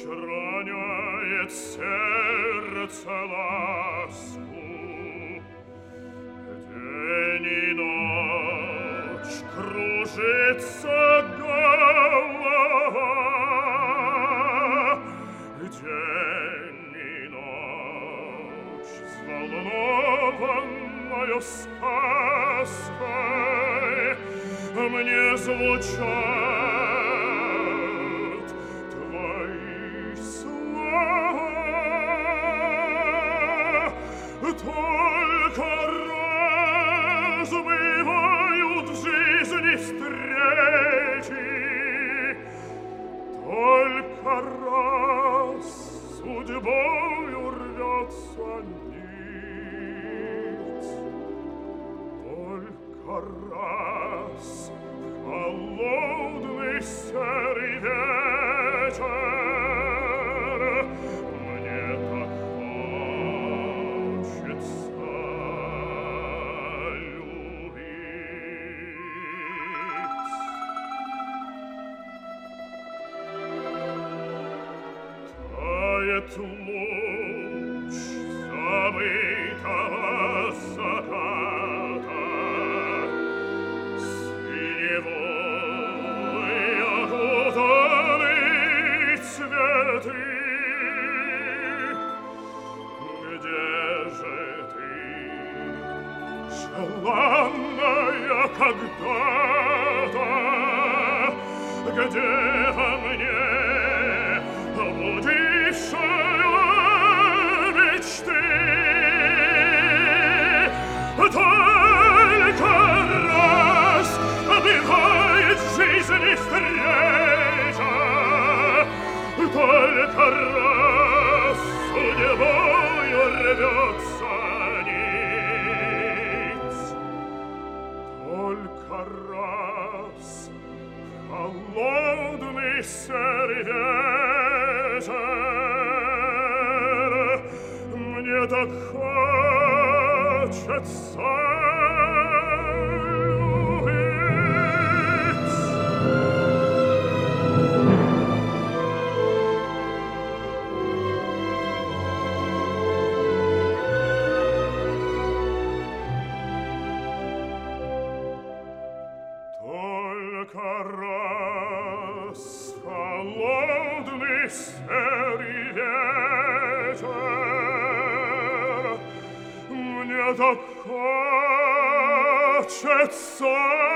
роняет сердце ласку. День и ночь кружится голова. День и ночь взволнованною сказкой мне звучат твои слова. Только разбивают в жизни встречи, только раз судьбою рвется нить, только раз холодный серый вечер мне так хочется любить. Тает луч забытого заката, синевой окутаны цветы. Где же ты, желанная когда-то, где во мне будившая мечты? Только раз бывает в жизни встреча, только раз судьбою рвется нить, только раз холодный серый вечер мне так хочется любить. Только раз холодный серый вечер мне так хочется